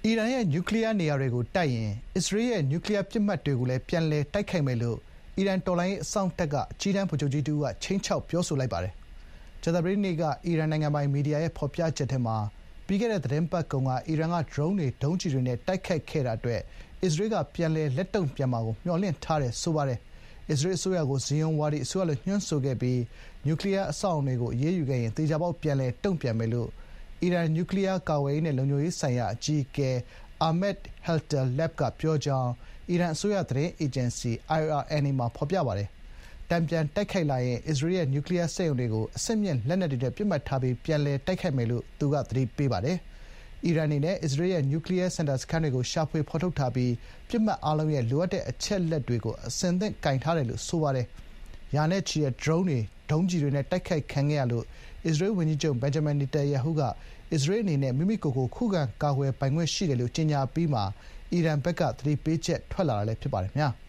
အီရန်ရဲ့နျူကလီးယားနေရာတွေကိုတိုက်ရင်အစ္စရေးရဲ့နျူကလီးယားပစ်မှတ်တွေကိုလည်းပြန်လည်တိုက်ခိုက်မယ်လို့အီရန်တော်လှန်ရေးအစောင့်တပ်ကအကြီးတန်းဗိုလ်ချုပ်ကြီးတဦးကခြိမ်းခြောက်ပြောဆိုလိုက်ပါတယ်။ကြာသပတေးနေ့ကအီရန်နိုင်ငံပိုင်မီဒီယာရဲ့ဖော်ပြချက်ထဲမှာပြီးခဲ့တဲ့သီတင်းပတ်ကုန်ကအီရန်ကဒရုန်းတွေဒုံးကျည်တွေနဲ့တိုက်ခိုက်ခဲ့တာအတွက်အစ္စရေးကပြန်လည်လက်တုံ့ပြန်မှာကိုမျှော်လင့်ထားတယ်ဆိုပါတယ်။အစ္စရေးအစိုးရကိုဇီယွန်ဝါဒီအစိုးရလို့ညွှန်းဆိုခဲ့ပြီးနျူကလီးယားအဆောက်အအုံတွေကိုအရေးယူခဲ့ရင်သေချာပေါက်ပြန်လည်တုံ့ပြန်မယ်လို့အီရန်နျူကလီးယားကာကွယ်ရေးနဲ့လုံခြုံရေးဆိုင်ရာအကြီးအကဲအာမက် ဟယ်တာ လက်ဘ် ကပြောကြောင်းအီရန်အစိုးရသတင်းအေဂျင်စီ IRNA မှာဖော်ပြပါတယ်။တန်ပြန်တိုက်ခိုက်လာရင်အစ္စရေးရဲ့နျူကလီးယားစက်ရုံတွေကိုအဆင့်မြင့်လက်နက်တွေနဲ့ပစ်မှတ်ထားပြီးပြန်လည်တိုက်ခိုက်မယ်လို့သူကသတိပေးပါတယ်။အီရန်အနေနဲ့အစ္စရေးရဲ့နျူကလီးယားစင်တာစခန်းတွေကိုရှာဖွေဖော်ထုတ်ထားပြီးပစ်မှတ်အားလုံးရဲ့လိုအပ်တဲ့အချက်အလက်တွေကိုအဆင်သင့်ကိုင်ထားတယ်လို့ဆိုပါတယ်။ရာနဲ့ချီတဲ့ဒရုန်းတွေဒုံးကျည်တွေနဲ့တိုက်ခိုက်ခံခဲ့ရလို့အစ္စရေးဝန်ကြီးချုပ်ဘင်ဂျမင်နေတန်ယာဟုကအစ္စရေးအနေနဲ့မိမိကိုယ်ကိုခုခံကာကွယ်ပိုင်ခွင့်ရှိတယ်လို့ကြေညာအပြီးမှာအီရန်ဘက်ကသတိပေးချက်ထွက်လာတာလည်းဖြစ်ပါတယ်။